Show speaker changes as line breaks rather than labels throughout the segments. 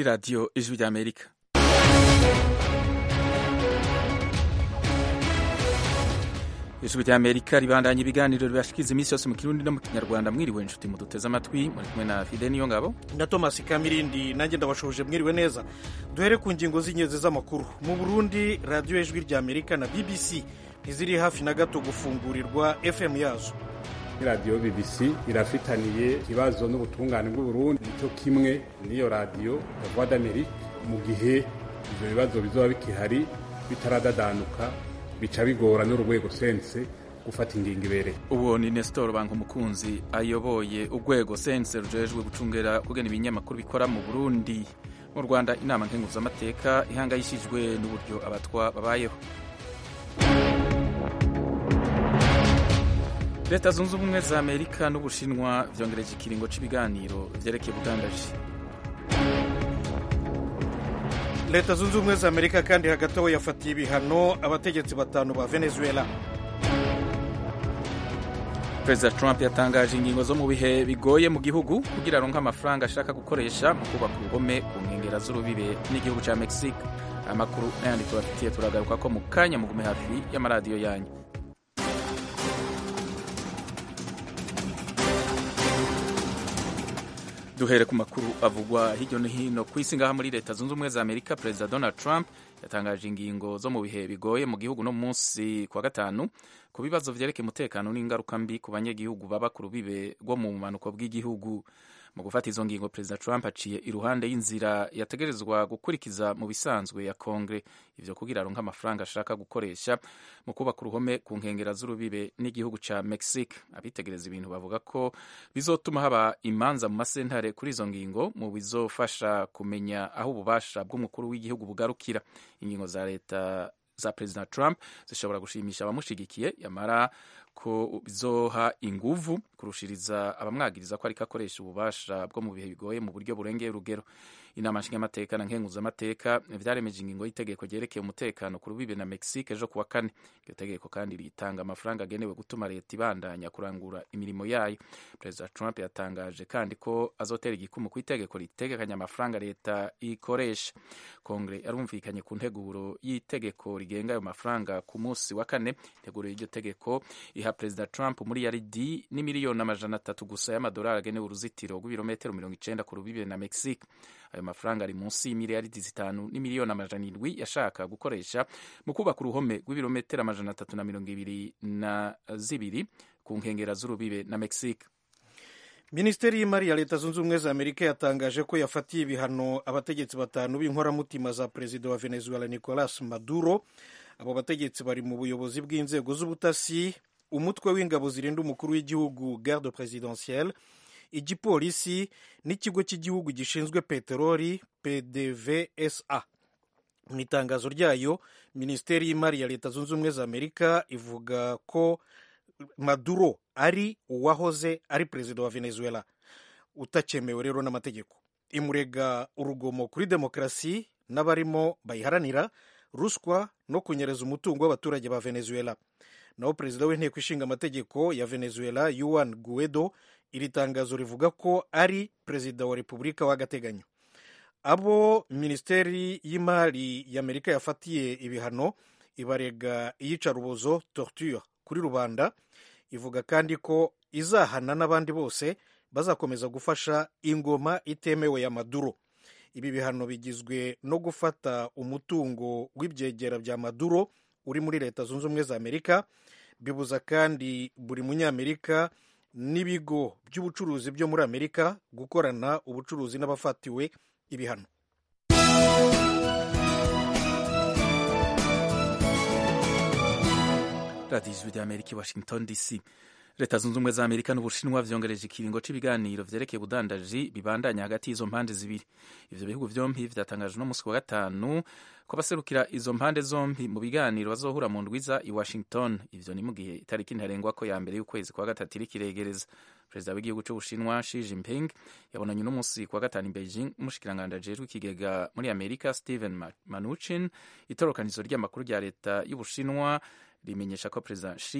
ni radiyo ijwi ry'Amerika. Ijwi ry'Amerika ribandanya ibiganiro ribashikiza iminsi yose mu Kirundi no mu Kinyarwanda. Mwiriwe inshuti muduteze amatwi, muri kumwe na Fide Niyongabo
na Thomas Kamirindi, nanjye ndabashoje. Mwiriwe neza. Duhere ku ngingo z'ingenzi z'amakuru. Mu Burundi, radiyo ijwi ry'Amerika na BBC ntiziri hafi na gato gufungurirwa FM yazo.
Radio BBC irafitaniye ikibazo n'ubutungane bw'Uburundi, nicyo kimwe n'iyo radio ya Voix d'Amérique. Mu gihe ivyo bibazo bizoba bikihari bitaradadanuka, bica bigora n'urwego sense gufata ingingo ibereye.
Uwo ni Nestor Bankumukunzi ayoboye urwego sense rujejwe gucungera kugena ibinyamakuru bikora mu Burundi. Mu Rwanda, inama nkenguzamateka ihangayishijwe n'uburyo abatwa babayeho. Leta zunze ubumwe za Amerika n'Ubushinwa vyongereje ikiringo c'ibiganiro vyerekeye ubudandaji.
Leta zunze ubumwe za Amerika kandi hagati aho yafatiye ibihano abategetsi batanu ba Venezuela.
President Trump yatangaje ingingo zo mu bihe bigoye mu gihugu kugira aronke amafaranga ashaka gukoresha mu kubaka uruhome ku nkengera z'urubibe n'igihugu ca Mexique. Amakuru n'ayandi tubafitiye turagaruka ko mu kanya, mugume hafi y'amaradiyo yanyu. Duhere ku makuru avugwa hirya no hino ku isi. Ngaha muri Leta zunze ubumwe za Amerika, Perezida Donald Trump yatangaje ingingo zo mu bihe bigoye mu gihugu no munsi kwa gatanu ku bibazo vyerekeye umutekano n'ingaruka mbi ku banyagihugu baba ku rubibe rwo mu bumanuko bw'igihugu. Mu gufata izo ngingo, Perezida Trump aciye iruhande y'inzira yategerezwa gukurikiza mu bisanzwe ya Kongre, ivyo kugira aronke amafaranga ashaka gukoresha mu kubaka uruhome ku nkengera z'urubibe n'igihugu ca Mexique. Abitegereza ibintu bavuga ko bizotuma haba imanza mu masentare kuri izo ngingo, mu bizofasha kumenya aho ububasha bw'umukuru w'igihugu bugarukira. Ingingo za leta za Perezida Trump zishobora gushimisha abamushigikiye, yamara ko bizoha inguvu kurushiriza abamwagiriza ko ariko akoresha ububasha bwo mu bihe bigoye mu buryo burengeye urugero. Inama nshingamateka na nkenguzamateka vyaremeje ingingo y'itegeko ryerekeye umutekano ku rubibe na Mexique ejo kuwa kane. Iryo tegeko kandi ritanga amafaranga agenewe gutuma leta ibandanya kurangura imirimo yayo. Perezida Trump yatangaje kandi ko azotera igikumu ku itegeko ritegekanya amafaranga leta ikoresha. Kongre yarumvikanye ku nteguro y'itegeko rigenga ayo mafaranga ku munsi wa kane. Integuro y'iryo tegeko iha Perezida Trump miliyaridi n'imiliyoni 300 gusa y'amadolari agenewe uruzitiro rw'ibirometero 90 ku rubibe na Mexique. Ayo mafaranga ari munsi y'imiliyaridi 5 n'imiliyoni 700 yashaka gukoresha mu kubaka uruhome rw'ibirometero 322 ku nkengera z'urubibe na Mexique.
Minisiteri y'imari ya Leta zunze ubumwe za Amerika yatangaje ko yafatiye ibihano abategetsi batanu b'inkoramutima za Perezida wa Venezuela Nicolas Maduro. Abo bategetsi bari mu buyobozi bw'inzego z'ubutasi, umutwe w'ingabo zirinda umukuru w'igihugu Garde Présidentielle, igipolisi n'ikigo cy'igihugu gishinzwe peteroli PDVSA. Mu itangazo ryayo, Minisiteri y'imari ya Leta zunze ubumwe za Amerika ivuga ko Maduro ari uwahoze ari perezida wa Venezuela utacemewe rero n'amategeko. Imurega urugomo kuri demokarasi n'abarimo bayiharanira, ruswa no kunyereza umutungo w'abaturage ba Venezuela. Naho perezida w'inteko ishinga amategeko ya Venezuela Juan Guaido, iri tangazo rivuga ko ari perezida wa repubulika w'agateganyo. Abo Minisiteri y'imari y'Amerika yafatiye ibihano ibarega iyicarubozo, torture kuri rubanda. Ivuga kandi ko izahana n'abandi bose bazakomeza gufasha ingoma itemewe ya Maduro. Ibi bihano bigizwe no gufata umutungo w'ibyegera bya Maduro uri muri Leta zunze ubumwe za Amerika. Bibuza kandi buri munyamerika n'ibigo by'ubucuruzi byo muri Amerika gukorana ubucuruzi n'abafatiwe ibihano.
Radio Ijwi ry'Amerika, Washington DC. Leta zunze ubumwe za Amerika n'Ubushinwa vyongereje ikiringo c'ibiganiro vyerekeye ubudandaji bibandanya hagati y'izo mpande zibiri. Ivyo bihugu vyompi vyatangaje no musi wa gatanu ko baserukira izo mpande zompi mu biganiro bazohura mu ndwiza i Washington. Ivyo ni mu gihe itariki ntarengwa ko ya mbere y'ukwezi kwa gatatu iriko iregereza. Perezida w'igihugu c'Ubushinwa Xi Jinping yabonanye n'umusi kwa gatanu i Beijing umushikiranganji ajejwe ikigega muri Amerika Steven Mnuchin. Itorokanizo ry'amakuru rya leta y'Ubushinwa rimenyesha ko Perezida Xi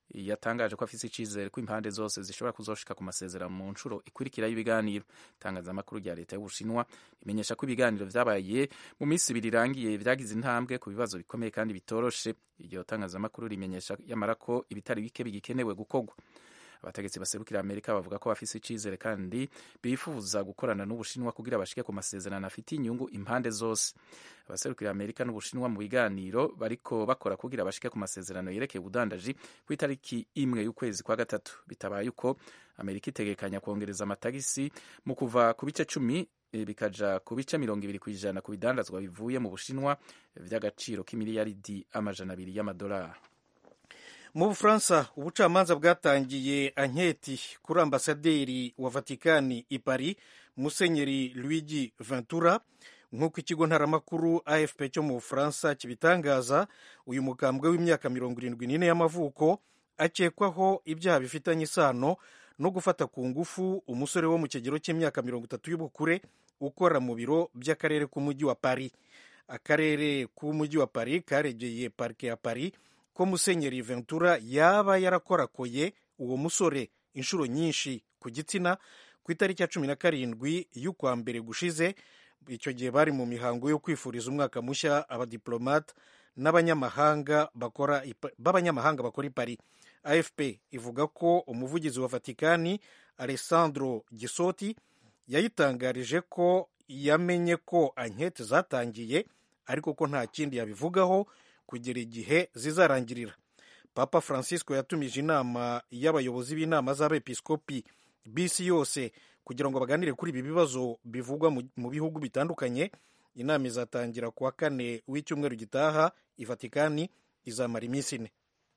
yatangaje ko afise icizere ko impande zose zishobora kuzoshika ku masezerano mu nshuro ikurikira y'ibiganiro. Itangazamakuru rya leta y'Ubushinwa rimenyesha ko ibiganiro vyabaye mu minsi ibiri irangiye vyagize intambwe ku bibazo bikomeye kandi bitoroshe. Iryo tangazamakuru rimenyesha yamara ko ibitari bike bigikenewe gukorwa. Abategetsi baserukira Amerika bavuga ko bafise icizere kandi bifuza gukorana n'Ubushinwa kugira bashike ku masezerano afite inyungu impande zose. Abaserukira Amerika n'Ubushinwa mu biganiro bariko bakora kugira bashike ku masezerano yerekeye ubudandaji ku itariki imwe y'ukwezi kwa gatatu. Bitabaye uko Amerika itegekanya kongereza amatagisi mu kuva ku bice 10 bikaja ku bice 20% ku bidandazwa bivuye mu Bushinwa vy'agaciro k'imiliyaridi $200 y'amadolari.
Mu Bufaransa ubucamanza bwatangiye anketi kuri ambasaderi wa Vatikani i Paris Musenyeri Luigi Ventura. Nk'uko ikigo ntaramakuru AFP cyo mu Bufaransa kibitangaza, uyu mukambwe w'imyaka 74 y'amavuko akekwaho ibyaha bifitanye isano no gufata ku ngufu umusore wo mu kigero cy'imyaka 30 y'ubukure ukora mu biro by'akarere k'umujyi wa Paris. Akarere k'umujyi wa Paris karegeye parike ya Paris ko Musenyeri Ventura yaba yarakorakoye uwo musore inshuro nyinshi ku gitsina ku itariki ya 17 y'ukwa mbere gushize. Icyo gihe bari mu mihango yo kwifuriza umwaka mushya abadiplomate n'abanyamahanga bakora i Paris. AFP ivuga ko umuvugizi wa Vatikani Alessandro Gisotti yayitangarije ko yamenye ko ankete zatangiye ariko ko nta kindi yabivugaho kugera igihe zizarangirira. Papa Francisco yatumije inama y'abayobozi b'inama z'abepiskopi b'isi yose kugira ngo baganire kuri ibi bibazo bivugwa mu bihugu bitandukanye. Inama izatangira kuwa 4 w'icyumweru gitaha i Vatikani, izamara iminsi 4.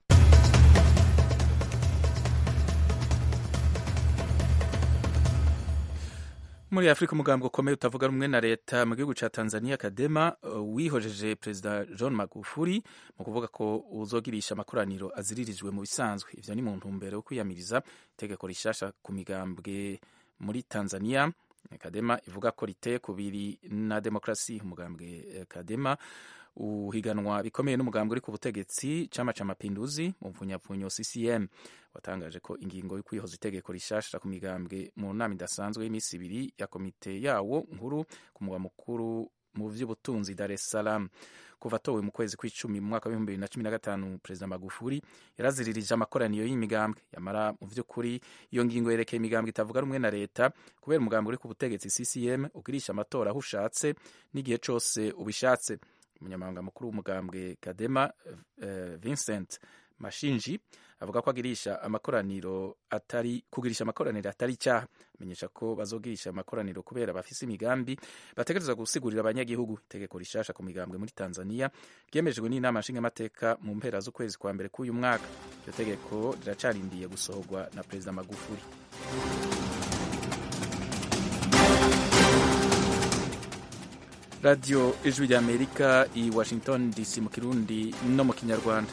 Muri Afrika umugambi ukomeye utavuga rumwe na leta mu gihugu ca Tanzania Kadema wihojeje Perezida John Magufuli mu kuvuga ko uzogirisha amakoraniro aziririjwe mu bisanzwe. Ivyo ni mu ntumbero yo kwiyamiriza itegeko rishasha ku migambwe muri Tanzania. Kadema ivuga ko riteye kubiri na demokrasi. Umugambwe Kadema uhiganwa bikomeye n'umugambwe uri ku butegetsi Chama cha Mapinduzi mu mvunyapfunyo CCM watangaje ko ingingo yo kwihoza itegeko rishasha ku migambwe mu nama idasanzwe y'imisi 2 ya komite yawo nkuru ku mugwa mukuru mu vy'ubutunzi Dar es Salaam. Kuva towe mu kwezi kw'icumi mu mwaka wa 2015 Perezida Magufuli yaraziririje amakoraniro y'imigambwe. Yamara mu vy'ukuri iyo ngingo yerekeye imigambwe itavuga rumwe na leta kubera umugambwe uri ku butegetsi CCM ugirisha amatora aho ushatse n'igihe cose ubishatse. Umunyamabanga mukuru w'umugambwe Kadema Vincent Mashinji avuga ko kugirisha amakoraniro atari cyaha. Amenyesha ko bazogirisha amakoraniro kubera bafise imigambi bategereza gusigurira abanyagihugu. Itegeko rishasha ku migambwe muri Tanzania ryemejwe n'inama nshingamateka mu mpera z'ukwezi kwa mbere k'uyu mwaka. Iryo tegeko riracarindiye gusohorwa na Perezida Magufuli. Radio Ijwi rya Amerika i Washington DC mu Kirundi no mu Kinyarwanda.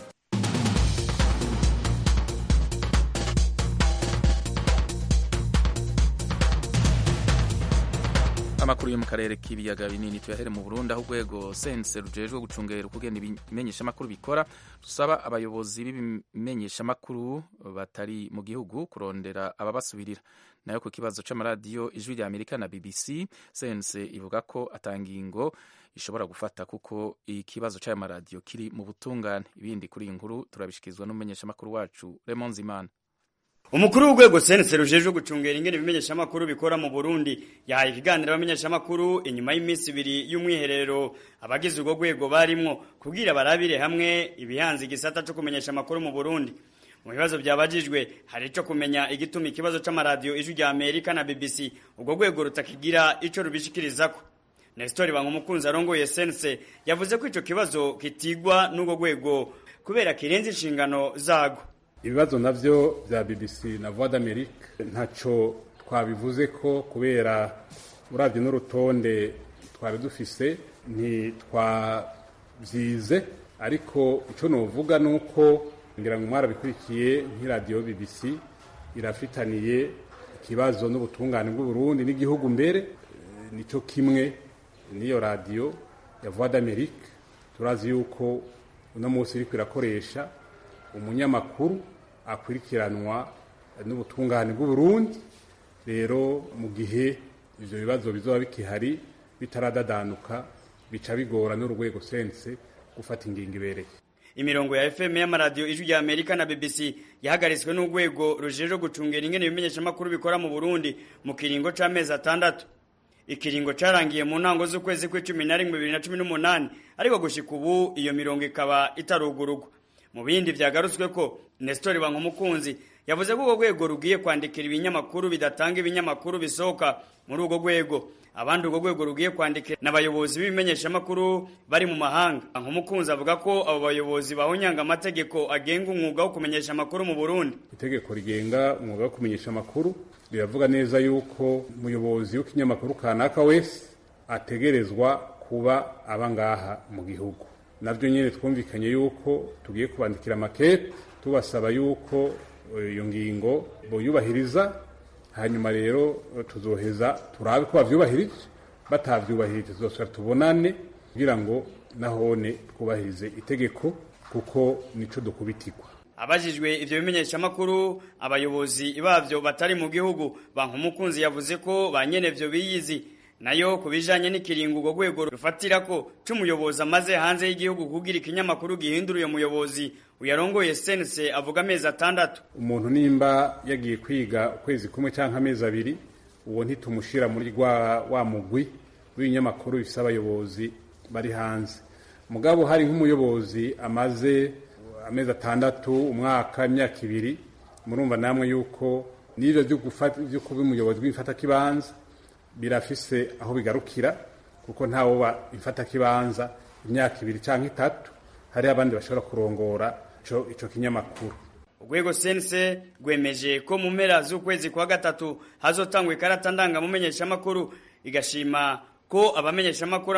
Amakuru yo mu karere k'ibiyaga binini tuyahere mu Burundi aho urwego sense rujejwe gucungera ukugena ibimenyesha makuru bikora rusaba abayobozi b'ibimenyesha makuru batari mu gihugu kurondera ababasubirira. Nayo ku kibazo c'amaradiyo Ijwi rya Amerika na BBC sense ivuga ko atangingo ishobora gufata kuko ikibazo c'ayo maradiyo kiri mu butungane. Ibindi kuri iyi nkuru turabishikizwa n'umumenyesha makuru wacu Raymond Zimana.
Umukuru w'urwego sense rujejwe gucungera ingene ibimenyesha makuru bikora mu Burundi yahaye ikiganiro abamenyesha makuru inyuma y'iminsi 2 y'umwiherero abagize urwo rwego barimwo kugira barabire hamwe ibihanze igisata cyo kumenyesha makuru mu Burundi. Mu bibazo byabajijwe hari cyo kumenya igituma ikibazo c'amaradiyo Ijwi rya Amerika na BBC urwo rwego rutakigira ico rubishikirizako. Nestor Bangumukunzi arongoye sense yavuze ko ico kibazo kitigwa n'urwo rwego kubera kirenze inshingano zago.
Ibibazo navyo vya BBC na Voix d'Amerique ntaco twabivuze ko kubera uravye n'urutonde twari dufise ntitwavyize, ariko ico novuga nuko ngira ngo mwarabikurikiye nk'iradiyo BBC irafitaniye ikibazo n'ubutungane bw'u Burundi n'igihugu mbere nico kimwe niyo radiyo ya Voix d'Amerique. Turazi yuko uno munsi iriko irakoresha umunyamakuru akurikiranwa n'ubutungane bw'u Burundi. Rero mu gihe ivyo bibazo bizoba bikihari bitaradadanuka bica bigora n'urwego sense gufata ingingo ibereye.
Imirongo ya FM y'amaradiyo Ijwi rya Amerika na BBC yahagaritswe n'urwego rujeje gucungera ingene ibimenyesha makuru bikora mu Burundi mu kiringo c'amezi 6. Ikiringo carangiye mu ntango z'ukwezi kwa 11 2018, ariko gushika ubu iyo mirongo ikaba itarugurugwa. Mu bindi vyagarutswe ko Nestor Bankumukunzi yavuze ko urwego rugiye kwandikira ibinyamakuru bidatanga ibinyamakuru bisohoka muri urwo rwego. Abandi urwo rwego rugiye kwandikira n'abayobozi b'ibimenyesha makuru bari mu mahanga. Bankumukunzi avuga ko abo bayobozi bahonyanga amategeko agenga umwuga wo kumenyesha makuru mu Burundi.
Itegeko rigenga umwuga wo kumenyesha makuru riravuga neza yuko umuyobozi w'ikinyamakuru kanaka wese ategerezwa kuba abangaha mu gihugu. Navyo nyene twumvikanye yuko tugiye kubandikira makete tubasaba yuko iyo ngingo boyubahiriza, hanyuma rero tuzoheza turabe ko bavyubahirije. Batavyubahirije tuzosubira tubonane kugira ngo nahone twubahirize itegeko kuko nico dukubitirwa.
Abajijwe ivyo bimenyesha makuru abayobozi bavyo batari mu gihugu, Bankumukunzi yavuze ko banyenevyo biyizi nayo kubijanye n'ikiringo urwo rwego rufatirako c'umuyobozi amaze hanze y'igihugu kugira ikinyamakuru gihindura uyo muyobozi uyarongoye sense avuga amezi 6.
Umuntu nimba yagiye kwiga ukwezi kumwe canke amezi 2, uwo ntitumushira muri wa mugwi w'ibinyamakuru bifise abayobozi bari hanze. Mugabo hari nk'umuyobozi amaze amezi 6, umwaka, imyaka 2, murumva namwe yuko n'ivyo vyo kuba umuyobozi w'imfata kibanza birafise aho bigarukira, kuko ntawo imfata kibanza imyaka 2 canke 3, hari abandi bashobora kurongora ico kinyamakuru.
Urwego sense rwemeje ko mu mpera z'ukwezi kwa 3 hazotangwa ikarata ndanga mumenyesha makuru, igashima ko abamenyesha makuru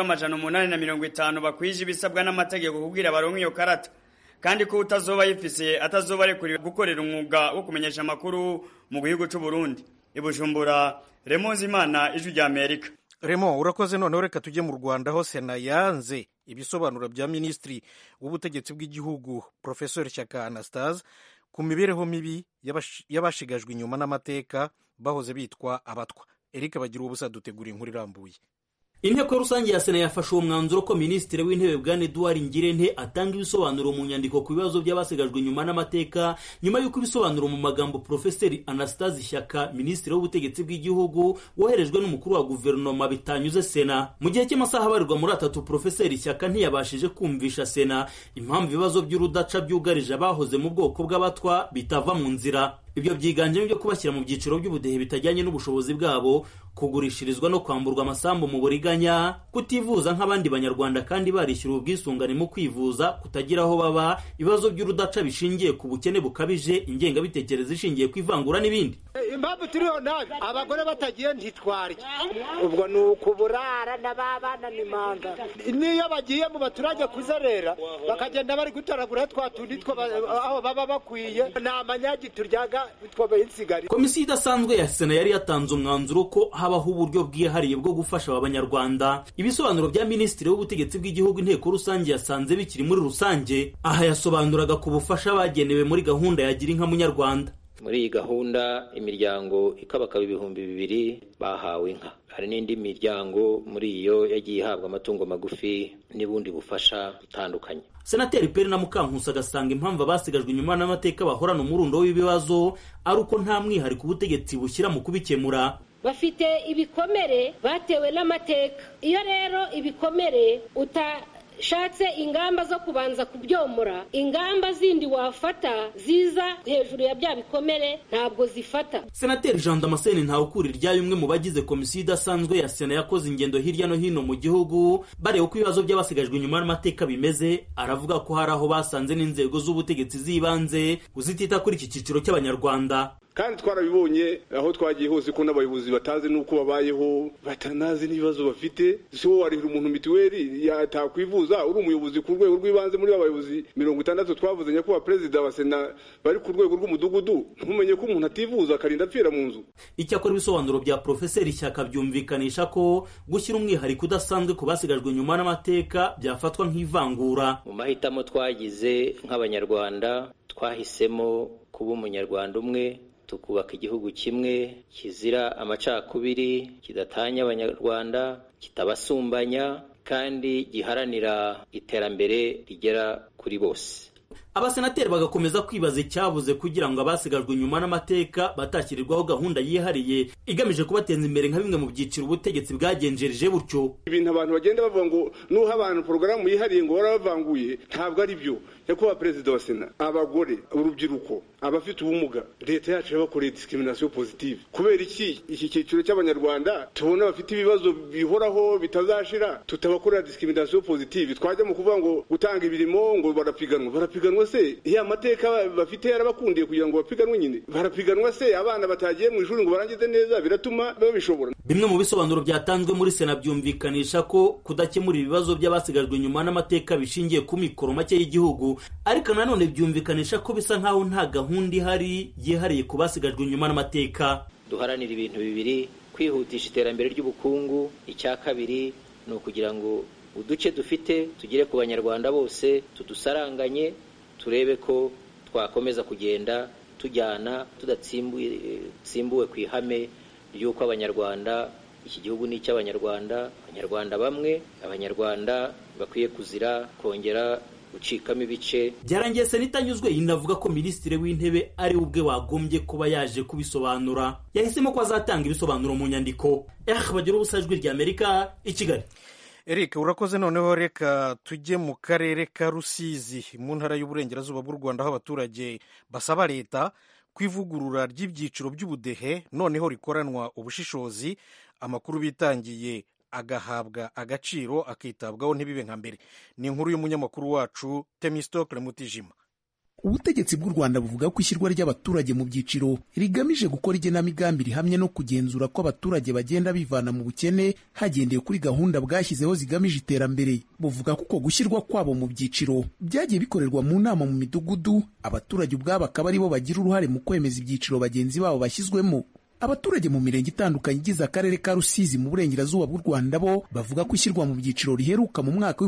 850 bakwije ibisabwa n'amategeko kugira baronke iyo karata, kandi ko utazoba yifise atazoba rekuriwe gukorera umwuga wo kumenyesha makuru mu gihugu c'u Burundi. Ibujumbura, Raymond Zimana, Ijwi rya Amerika.
Raymond, urakoze. None reka tujye mu Rwanda, ho Sena yanze ibisobanuro bya Minisitiri w'Ubutegetsi bw'Igihugu Professeur Shyaka Anastase ku mibereho mibi y'abashigajwe inyuma n'amateka bahoze bitwa abatwa. Eric Bagira ubusa dutegura inkuru irambuye.
Inteko rusange ya Sena yafashe umwanzuro ko Minisitiri w'Intebe Bwana Edouard Ngirente atanga ibisobanuro mu nyandiko ku bibazo by'abasigajwe inyuma n'amateka, nyuma y'uko ibisobanuro mu magambo Professeur Anastase Shyaka Minisitiri w'Ubutegetsi bw'Igihugu woherejwe n'umukuru wa guverinoma bitanyuze Sena. Mu gihe cy'amasaha abarirwa muri 3, Professeur Shyaka ntiyabashije kumvisha Sena impamvu ibibazo by'urudaca byugarije abahoze mu bwoko bw'abatwa bitava mu nzira. Ibyo byiganjemo byo kubashyira mu byiciro by'ubudehe bitajyanye n'ubushobozi bwabo, kugurishirizwa no kwamburwa amasambu mu buriganya, kutivuza nk'abandi banyarwanda kandi barishyura ubwisungane mu kwivuza, kutagira aho baba, ibibazo by'urudaca bishingiye ku bukene bukabije, ingengabitekerezo ishingiye ku ivangura n'ibindi.
Impamvu turiho nabi abagore batagiye ntitwarye, ubwo ni ukuburara n'ababana n'imanga. Niyo bagiye mu baturage kuzerera bakagenda bari gutaragura twatundi aho baba bakwiye, n'amanyagi turyaga.
Komisiyo idasanzwe ya Sena yari yatanze umwanzuro ko habaho uburyo bwihariye bwo gufasha abanyarwanda. Ibisobanuro bya Minisitiri w'Ubutegetsi bw'Igihugu Inteko rusange yasanze bikiri muri rusange. Aha yasobanuraga ku bufasha bagenewe muri gahunda ya Gira Inka Munyarwanda.
Muri iyi gahunda imiryango ikabakaba 2,000 bahawe inka. Hari n'indi miryango muri iyo yagiye ihabwa amatungo magufi n'ubundi bufasha butandukanye.
Senateri Peri na Mukankusi agasanga impamvu abasigajwe inyuma n'amateka bahorana umurundo w'ibibazo ari uko nta mwihariko ubutegetsi bushyira mu kubikemura.
Bafite ibikomere batewe n'amateka. Iyo rero ibikomere utashatse ingamba zo kubanza kubyomora, ingamba zindi wafata ziza hejuru ya bya bikomere ntabwo zifata.
Senateri Jean Damascene Ntawukuri ryayo umwe mu bagize komisiyo idasanzwe ya Sena yakoze ingendo hirya no hino mu gihugu bareba uko ibibazo by'abasigajwe inyuma n'amateka bimeze, aravuga ko hari aho basanze n'inzego z'ubutegetsi zibanze kuzitita kuri iki cyiciro cy'abanyarwanda.
Kandi twarabibonye aho twagiye hose ko n'abayobozi batazi nuko babayeho, batanazi n'ibibazo bafite. So warihira umuntu mituweli yatakwivuza uri umuyobozi ku rwego rw'ibanze muri abayobozi 60 twavuzanye ko Perezida wa Sena bari ku rwego rw'umudugudu, ntumenye ko umuntu ativuza akarinda apfira mu nzu.
Icyakora ibisobanuro bya Professeur Shyaka byumvikanisha ko gushyira umwihariko udasanzwe ku basigajwe inyuma n'amateka byafatwa nk'ivangura.
Mu mahitamo twagize nk'abanyarwanda twahisemo kuba umunyarwanda umwe, tukubaka igihugu kimwe kizira amacakubiri, kidatanya abanyarwanda, kitabasumbanya kandi giharanira iterambere rigera kuri bose.
Abasenateri bagakomeza kwibaza icyabuze kugira ngo abasigajwe inyuma n'amateka batashyirirwaho gahunda yihariye igamije kubateza imbere nka bimwe mu byiciro ubutegetsi bwagenjereje butyo.
Ibintu abantu bagenda bavuga ngo nuha abantu porogaramu yihariye ngo barabavanguye, ntabwo ari byo. Nyakubahwa Perezida wa Sena, abagore, urubyiruko, abafite ubumuga, leta yacu yabakoreye discrimination positive. Kubera iki cyiciro cy'abanyarwanda tubona bafite ibibazo bihoraho bitazashira tutabakorera discrimination positive? Twajya mu kuvuga ngo gutanga ibirimo ngo barapiganwa se iya amateka bafite yarabakundiye kugira ngo bapiganwe nyine barapiganwa se abana batagiye mu ishuri ngo barangize neza biratuma babishobora.
Bimwe mu bisobanuro byatanzwe muri Sena byumvikanisha ko kudakemura ibibazo by'abasigajwe inyuma n'amateka bishingiye ku mikoro make y'igihugu, ariko nanone byumvikanisha ko bisa nkaho nta gahunda ihari yihariye ku basigajwe inyuma n'amateka.
Duharanira ibintu bibiri: kwihutisha iterambere ry'ubukungu, icya kabiri ni ukugira ngo uduce dufite tugere ku banyarwanda bose, tudusaranganye, turebe ko twakomeza kugenda tujyana tudatsimbuwe ku ihame ry'uko abanyarwanda, iki gihugu ni icy'abanyarwanda, abanyarwanda bamwe, abanyarwanda bakwiye kuzira kongera gucikamo ibice.
Byarangiye Sena itanyuzwe inavuga ko Minisitiri w'Intebe ari ubwe wagombye kuba yaje kubisobanura. Yahisemo ko azatanga ibisobanuro mu nyandiko. Bagira ubusa Ijwi ry'Amerika i Kigali.
Eric, urakoze. Noneho reka tujye mu karere ka Rusizi mu ntara y'uburengerazuba bw'u Rwanda, aho abaturage basaba leta kwivugurura ry'ibyiciro by'ubudehe noneho rikoranwa ubushishozi, amakuru bitangiye agahabwa agaciro, akitabwaho ntibibe nka mbere. Ni inkuru y'umunyamakuru wacu Temistokle Mutijima.
Ubutegetsi bw'u Rwanda buvuga ko ishyirwa ry'abaturage mu byiciro rigamije gukora igenamigambi rihamye no kugenzura ko abaturage bagenda bivana mu bukene hagendewe kuri gahunda bwashyizeho zigamije iterambere. Buvuga ko uko gushyirwa kwabo mu byiciro byagiye bikorerwa mu nama mu midugudu, abaturage ubwabo akaba aribo bagira uruhare mu kwemeza ibyiciro bagenzi babo bashyizwemo. Abaturage mu mirenge itandukanye igize akarere ka Rusizi mu burengerazuba bw'u Rwanda bo bavuga ko ishyirwa mu byiciro riheruka mu mwaka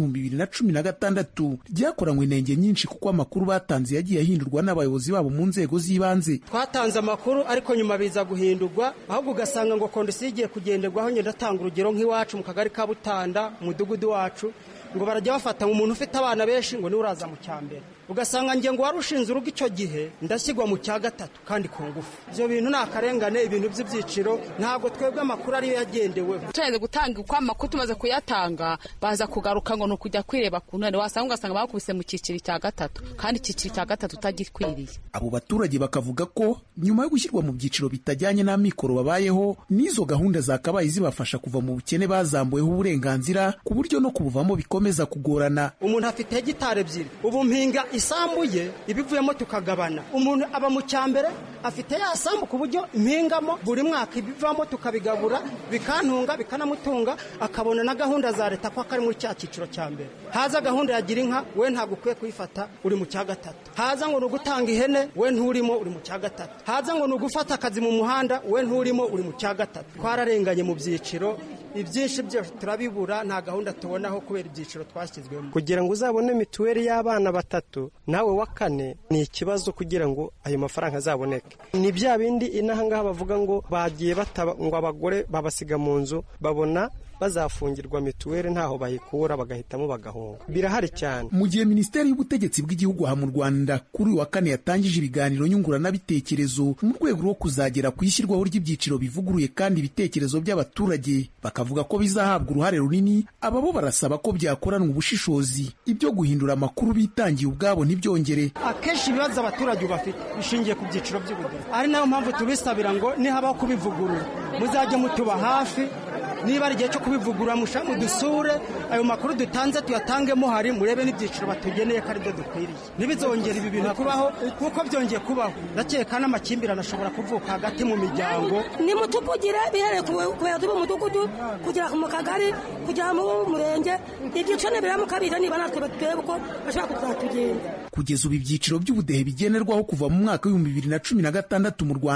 w'2016 ryakoranywe inenge nyinshi, kuko amakuru batanze yagiye ahindurwa n'abayobozi babo mu nzego z'ibanze.
Twatanze amakuru ariko nyuma biza guhindurwa, ahubwo ugasanga ngo kondisiyo igiye kugenderwaho. Ngenda atanga urugero nk'iwacu mu kagari ka Butanda, mu mudugudu wacu, ngo barajya bafata umuntu ufite abana benshi ngo niwe uraza mu cyambere, ugasanga nge ngo wari ushinze urugo icyo gihe ndashyirwa mu cya gatatu kandi ku ngufu. Ibyo bintu ni akarengane, ibintu by'ibyiciro ntabwo twebwe amakuru ariyo yagendeweho.
Tumaze gutanga uko amakuru tumaze kuyatanga, baza kugaruka ngo ni ukujya kwireba ku ntare, wasanga ugasanga bakubise mu cyiciro cya gatatu kandi icyiciro cya gatatu utagikwiriye.
Abo baturage bakavuga ko nyuma yo gushyirwa mu byiciro bitajyanye n'amikoro babayeho, n'izo gahunda zakabaye zibafasha kuva mu bukene bazambuyeho uburenganzira, ku buryo no kubuvamo bikomeza kugorana.
Umuntu afite hegitari ebyiri, ubu mpinga isambu ye, ibivuyemo tukagabana. Umuntu aba mu cyambere afite ya sambu ku buryo impingamo buri mwaka ibivamo tukabigabura, bikantunga bikanamutunga, akabona na gahunda za leta ko akari muri cya cyiciro cya mbere. Haza gahunda ya gira inka, we ntabwo ukwiye kuyifata, uri mu cya gatatu. Haza ngo ni ugutanga ihene, we nturimo, uri mu cya gatatu. Haza ngo ni ugufata akazi mu muhanda, we nturimo, uri mu cya gatatu. Twararenganye mu byiciro, ibyinshi byose turabibura, nta gahunda tubonaho kubera ibyiciro twashyizwemo. Kugira ngo uzabone mituweli y'abana batatu nawe wa kane ni ikibazo, kugira ngo ayo mafaranga azaboneke. Ni bya bindi inaha ngaha bavuga ngo bagiye bataba ngo abagore babasiga mu nzu, babona bazafungirwa mituweli ntaho bayikura, bagahitamo bagahunga. Birahari cyane.
Mu gihe Minisiteri y'Ubutegetsi bw'Igihugu aha mu Rwanda kuri uyu wa kane yatangije ibiganiro nyunguranabitekerezo mu rwego rwo kuzagera ku ishyirwaho ry'ibyiciro bivuguruye kandi ibitekerezo by'abaturage, bakavuga ko bizahabwa uruhare runini. Aba bo barasaba ko byakoranwa ubushishozi, ibyo guhindura amakuru bitangiye ubwabo ntibyongere.
Akenshi ibibazo abaturage bafite bishingiye ku byiciro by'ubudehe, ari nayo mpamvu tubisabira ngo nihabaho kubivugurura muzajye mutuba hafi. Niba ari igihe cyo kubivugurura mudusure, ayo makuru dutanze tuyatangemo hari, murebe n'ibyiciro batugeneye ko ari byo dukwiriye. Ntibizongere ibi bintu kubaho, kuko byongeye kubaho ndakeka n'amakimbirane ashobora kuvuka hagati mu miryango.
Nimutuvugire bihereye ku bayobozi b'umudugudu, kugera mu kagari, kugera mu murenge, ibyiciro nibira mu kabiri, niba natwe batwebe uko bashaka kuzatugenda.
Kugeza ubu ibyiciro by'ubudehe bigenerwaho kuva mu mwaka w'2016 mu Rwanda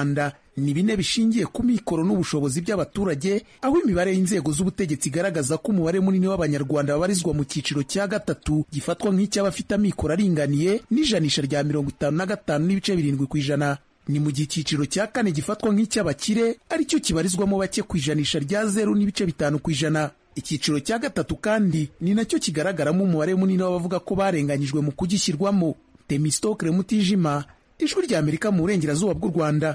ni 4 bishingiye ku mikoro n'ubushobozi by'abaturage, aho imibare y'inzego z'ubutegetsi igaragaza ko umubare munini w'abanyarwanda babarizwa mu cyiciro cya gatatu gifatwa nk'icy'abafite amikoro aringaniye n'ijanisha rya 55.7%. Ni mu gihe icyiciro cya 4 gifatwa nk'icy'abakire aricyo kibarizwamo bake ku ijanisha rya 0.5%. Icyiciro cya gatatu kandi ni nacyo kigaragaramo umubare munini w'abavuga ko barenganyijwe mu kugishyirwamo. Temistokle Mutijima, Ijwi rya Amerika mu burengerazuba bw'u Rwanda.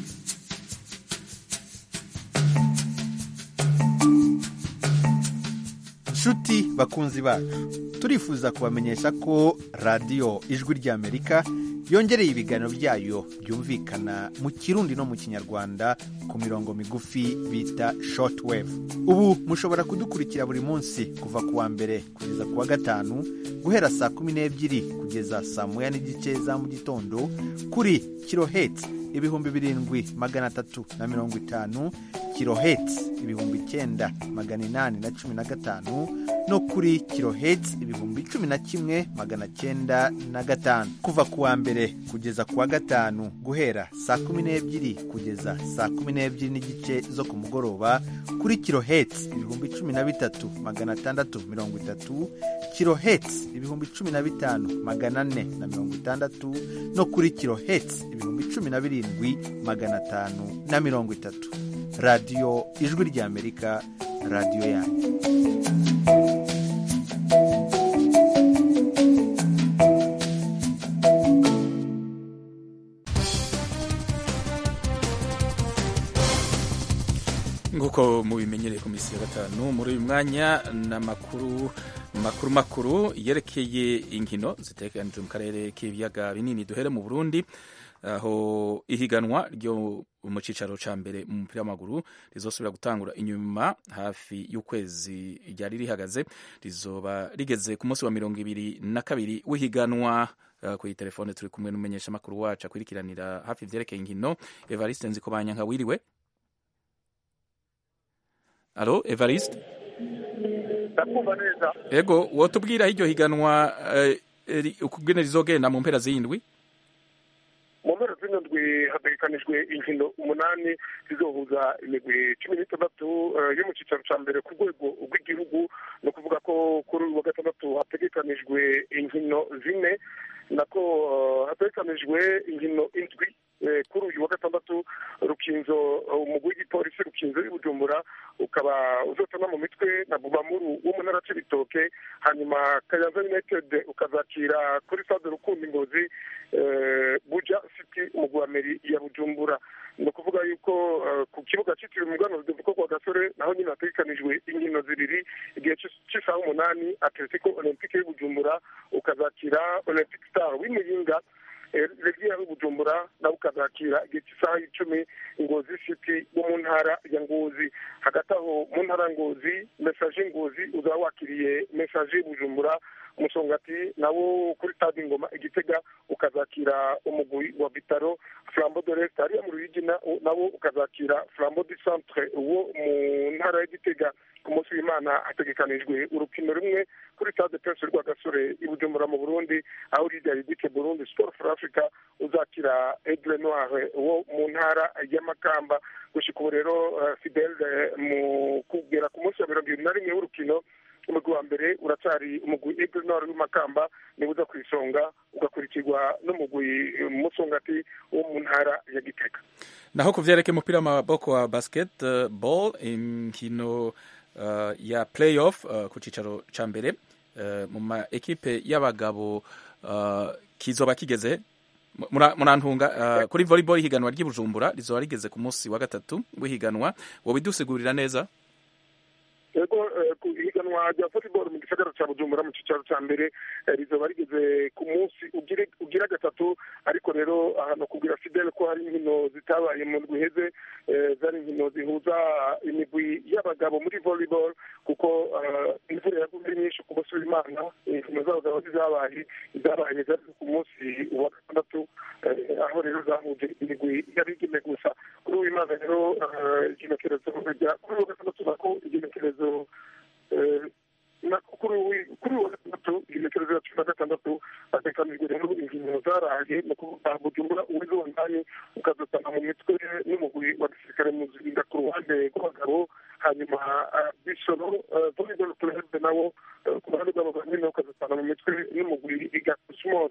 Nshuti bakunzi bacu, turifuza kubamenyesha ko radiyo Ijwi rya Amerika yongereye ibiganiro byayo byumvikana mu Kirundi no mu Kinyarwanda ku mirongo migufi bita shortwave. Ubu mushobora kudukurikira buri munsi kuva ku wa mbere kugeza ku wa gatanu guhera saa 12 kugeza saa 1:30 za mu gitondo kuri kilohertz 7,350, kilohertz 9,815 no kuri kilohertz 11,905 kuva ku wa mbere kugeza ku wa gatanu guhera saa 12 kugeza saa 12:30 zo ku mugoroba kuri kilohertz 13,630, kilohertz 15,460 no kuri kilohertz 17,530. Radio Ijwi rya Amerika, radio yanyu.
Nguko mubimenyereye ku misi ya gatanu muri uyu mwanya n'amakuru makuru yerekeye inkino zitegekanijwe mu karere k'ibiyaga binini. Duhere mu Burundi, aho ihiganwa ryo mu cicaro ca mbere mu mupira w'amaguru rizosubira gutangura inyuma hafi y'ukwezi ryari rihagaze, rizoba rigeze ku munsi wa 22 w'ihiganwa. Kuri telefone turi kumwe n'umumenyesha makuru wacu akwirikiranira hafi ivyerekeye inkino, Evariste Nzikobanyanka. Wiriwe? Alo, Evariste?
Ndakumva neza.
Ego, wotubwira iryo higanwa ukugene rizogenda mu mpera z'indwi?
Mu mpera z'indwi hategekanijwe inkino 8 zizohuza imigwi 16 yo mu cicaro ca mbere ku rwego rw'igihugu. No kuvuga ko kuri uyu wa gatandatu hategekanijwe inkino 4, nako hategekanijwe inkino 7 kuri uyu wa gatandatu. Rukinzo, umugwi w'igipolisi Rukinzo y'Ubujumbura ukaba uzotana mu mitwe na Bubamuru wo mu ntara c'Ibitoke, hanyuma Kayanza United ukazakira kuri Stade Rukundo Ngozi Buja City umugwi wa Meri ya Bujumbura. No kuvuga yuko ku kibuga cyitiriwe Umuganwa Rudoviko kwa Gasore naho nyine hategekanijwe inkino 2 igihe cy'isaha 8 Atletico Olympique y'Ubujumbura ukazakira Olympic Star w'Imuyinga. Regia y'Ubujumbura na ukazakira igihe cy'isaha 10 Ngozi City wo mu ntara ya Ngozi. Hagati aho mu ntara Ngozi, Message Ngozi uzawakiriye Message y'Ubujumbura. Musongati nawo kuri Stade Ngoma Igitega ukazakira umugwi wa Vitaro. Flambeau de l'Est ari mu Ruyigina nawo ukazakira Flambeau du Centre wo mu ntara ya Gitega. Ku munsi w'Imana hategekanijwe urukino rumwe kuri Stade Prince Rwagasore i Bujumbura mu Burundi, aho Lydia Yibike Burundi Sport for Africa uzakira Aigle Noir wo mu ntara ya Makamba. Gushika ubu rero Fidel mu kugera ku munsi wa 21 w'urukino, umugwi wa mbere uracari umugwi Aigle Noir w'Makamba ni uza kwisonga, ugakurikirwa n'umugwi Musongati wo mu ntara ya Gitega.
Naho kuvyereke umupira w'amaboko wa basketball, inkino ya playoff ku cicaro ca mbere mu ma ekipe y'abagabo kizoba kigeze murantunga kuri volleyball. Higanwa ry'Ibujumbura rizoba rigeze ku munsi wa 3 w'ihiganwa. Wowe bidusigurira neza?
Ego, ihiganwa rya volleyball mu gisagara ca Bujumbura mu cicaro ca mbere rizoba rigeze ku munsi ugira 3, ariko rero ahantu kugira Fidel ko hari inkino zitabaye mu ndwi heze, zari inkino zihuza imigwi y'abagabo muri volleyball, kuko imvura yaguye nyinshi ku munsi w'Imana. Inkino zabo zabaye ku munsi wa 6, aho rero zahuje imigwi y'abigeme gusa. Kuri w'Imana rero igenekerezo rya kuri uwa 6 nako igenekerezo kuri uwa 6 igenekerezo ya 16 hatekanijwe rero inkino zaraye mu kuvuga Bujumbura uwezi wa ndani ukazotana mu mitwe n'umugwi wa gisirikare muzinga ku ruhande rw'abagabo, hanyuma Bisoro volleyball club nawo ku ruhande rw'abagabo nyine ukazotana mu mitwe n'umugwi iga Cosmos.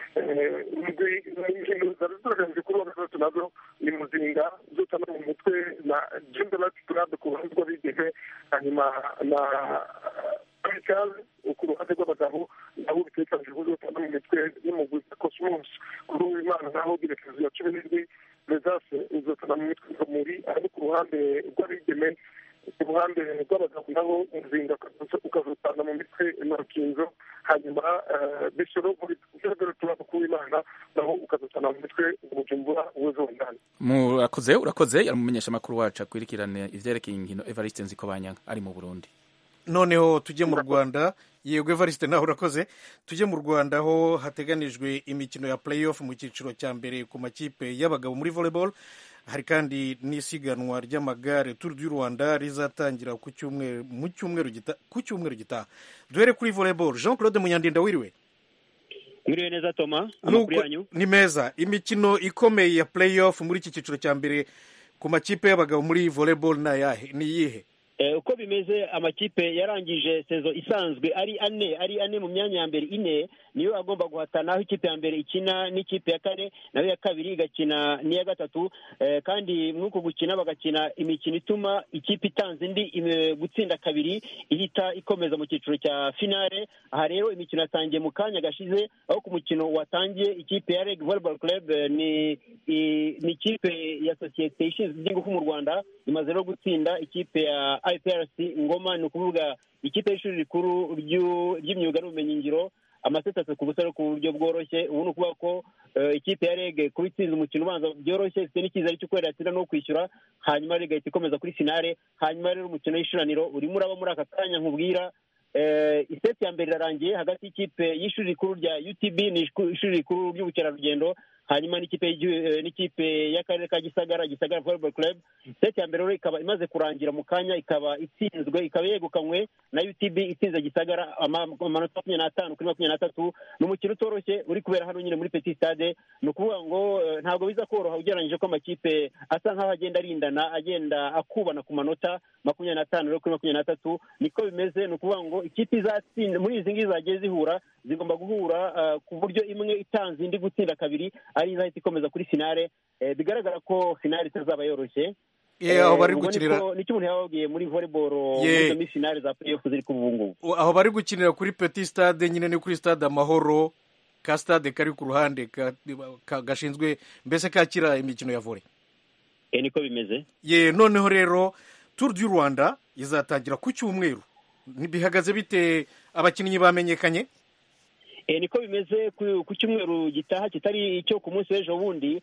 Inkino zari ziragamije kuri wa gatatu nazo ni muzinga zotana mu mitwe na Gymnast Club ku ruhande rw'abigeme, hanyuma na Amical ku ruhande rw'abagabo nabo bitekanije kuzotana mu mitwe n'umugwi wa Cosmos. Kuri uw'Imana naho direkezi ya 17 Mesase uzotana mu mitwe muri ari ku ruhande rw'abigeme, ku ruhande rw'abagabo naho umuzinga ukazotana mu mitwe na Rukinzo, hanyuma Bisoro muri Tuba kuw'Imana naho ukazotana mu mitwe Bujumbura uwezi wa ndani.
Urakoze yamumenyesha amakuru wacu akwirikirane ivyerekeye inkino Evariste Nzikobanyanga ari mu Burundi.
Noneho tujye mu Rwanda. Yego Evariste naho urakoze. Tujye mu Rwanda aho hateganijwe imikino ya playoff mu cyiciro cya mbere ku makipe y'abagabo muri volleyball. Hari kandi n'isiganwa ry'amagare Tour du Rwanda rizatangira ku cyumweru gitaha. Duhere kuri volleyball. Jean-Claude Munyandinda wiriwe.
Mwiriwe neza Toma, amakuru yanyu?
Ni meza. Imikino ikomeye ya playoff muri iki cyiciro cya mbere ku makipe y'abagabo muri volleyball ni iyihe?
Uko bimeze amakipe yarangije sezo isanzwe ari ane mu myanya ya mbere ine niyo agomba guhatana, aho ikipe ya mbere ikina n'ikipe ya kane nayo ya kabiri igakina n'iya gatatu, kandi mwuko gukina bagakina imikino ituma ikipe itanze indi gutsinda kabiri ihita ikomeza mu cyiciro cya finale. Aha rero imikino yatangiye mu kanya gashize, aho ku mukino watangiye ikipe ya Reg Volleyball Club ni ikipe ya sosiyete ishinzwe iby'ingufu mu Rwanda imaze no gutsinda ikipe ya IPRC Ngoma, ni ukuvuga ikipe y'ishuri rikuru ry'imyuga n'ubumenyingiro amaseti 3-0 ku buryo bworoshye. Ubu ni ukuvuga ko ikipe ya Reg kuba itsinze umukino ubanza byoroshye, ifite n'icyizere cyo kwera yatsinda no kwishyura, hanyuma Reg ihita ikomeza kuri finale. Hanyuma rero umukino w'ishuraniro urimo uraba muri aka kanya nkubwira. Iseti ya mbere irarangiye hagati y'ikipe y'ishuri rikuru rya UTB ni ishuri rikuru ry'ubukerarugendo, hanyuma n'ikipe y'akarere ka Gisagara Volleyball Club. Seti ya mbere rero ikaba imaze kurangira mu kanya, ikaba itsinzwe, ikaba yegukanywe na UTB itsinze Gisagara amanota 25-23. Ni umukino utoroshye uri kubera hano nyine muri Petit Stade. Ni ukuvuga ngo ntabwo biza koroha ugereranyije ko amakipe asa nk'aho agenda arindana, agenda akubana ku manota 25-23. Niko bimeze. Ni ukuvuga ngo ikipe izatsinda muri izi ngizi zagiye zihura zigomba guhura ku buryo imwe itanze indi gutsinda kabiri ari izahita ikomeza kuri finale. Bigaragara ko finale itazaba yoroshye.
Aho bari gukinira
nicyo umuntu yababwiye muri volleyball muri finale za playoff ziri ku bungu.
Aho bari gukinira kuri Petit Stade nyine ni kuri Stade Amahoro, ka stade kari ku ruhande gashinzwe mbese kakira imikino ya volley.
Niko bimeze.
Noneho rero Tour du Rwanda izatangira ku cyumweru. Bihagaze bite, abakinnyi bamenyekanye?
Niko bimeze. Ku cyumweru gitaha kitari icyo ku munsi w'ejo bundi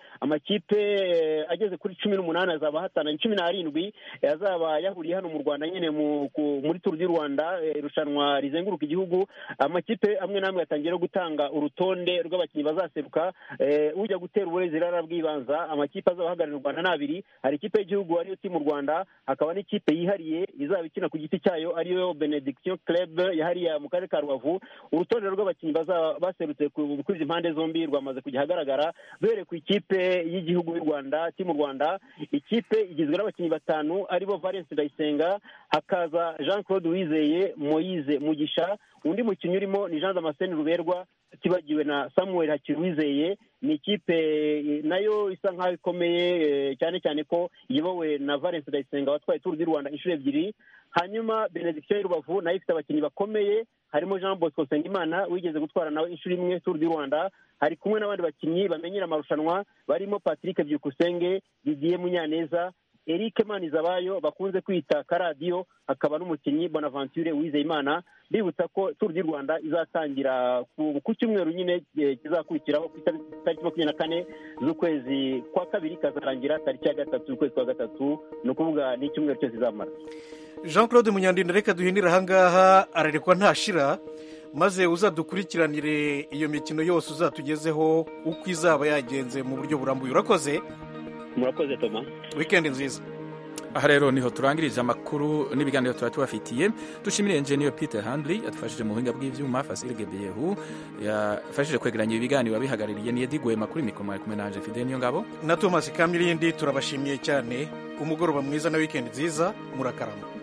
amakipe ageze kuri 18 azaba hatana 17 azaba yahuriye hano mu Rwanda nyine muri Tour du Rwanda, irushanwa rizenguruka igihugu. Amakipe amwe namwe yatangiye gutanga urutonde rw'abakinnyi bazaseruka. Ujya gutera uburezi rara bwibanza amakipe azabahagararira u Rwanda nabiri. Hari ikipe y'igihugu ariyo Team Rwanda, hakaba n'ikipe yihariye izaba ikina ku giti cyayo ariyo Benediction Club yahariye mu karere ka Rubavu. Urutonde rw'abakinnyi baserutse kuri izi mpande zombi rwamaze kujya hagaragara. Duhere ku ikipe y'igihugu y'u Rwanda, Team Rwanda, ikipe igizwe n'abakinnyi 5 aribo Valence Ndayisenga, hakaza Jean-Claude Wizeye, Moise Mugisha. Undi mukinnyi urimo ni Jean Damascene Ruberwa, tibagiwe na Samuel Hakiruwizeye. Ni ikipe nayo isa nkaho ikomeye cyane cyane ko iyobowe na Valence Ndayisenga watwaye Tour du Rwanda inshuro 2. Hanyuma Benediction y'Urubavu nayo ifite abakinnyi bakomeye, harimo Jean Bosco Sengimana wigeze gutwara nawe inshuro 1 Tour du Rwanda. Hari kumwe n'abandi bakinnyi bamenyera amarushanwa barimo Patrick Byukusenge, Didier Munyaneza, Eric Manizabayo bakunze kwita Karadio, hakaba n'umukinnyi Bonaventure Uwizeyimana. Bibutsa ko Tour du Rwanda izatangira ku cyumweru nyine kizakurikiraho ku tariki 24 z'ukwezi kwa kabiri, kazarangira tariki ya 3 z'ukwezi kwa 3. ni ukuvuga ni icyumweru cyose izamara.
Jean-Claude Munyandinda, reka duhinira ahangaha, ararekwa ntashira, maze uzadukurikiranire iyo mikino yose uzatugezeho uko izaba yagenze mu buryo burambuye. Urakoze.
Murakoze Toma.
Weekend nziza.
aha rero niho turangirije amakuru n'ibiganiro tuba tubafitiye. Dushimire engineer Peter Handley yadufashije mu buhinga bw'ivyuma, Fasil Gebeyehu yafashije kwegeranya ibiganiro abihagarariye, ni Edi Gwema kuri mikoro kumwe na Anje Fidel niyo ngabo
na Thomas Kamilindi. Turabashimiye cyane, umugoroba mwiza na weekend nziza, murakarama.